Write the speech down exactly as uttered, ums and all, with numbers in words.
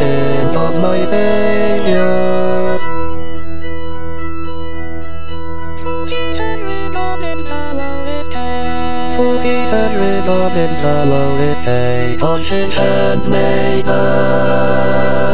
sin of my Savior. For he has regarded the lowest case, for he has regarded the lowest case of his handmaiden.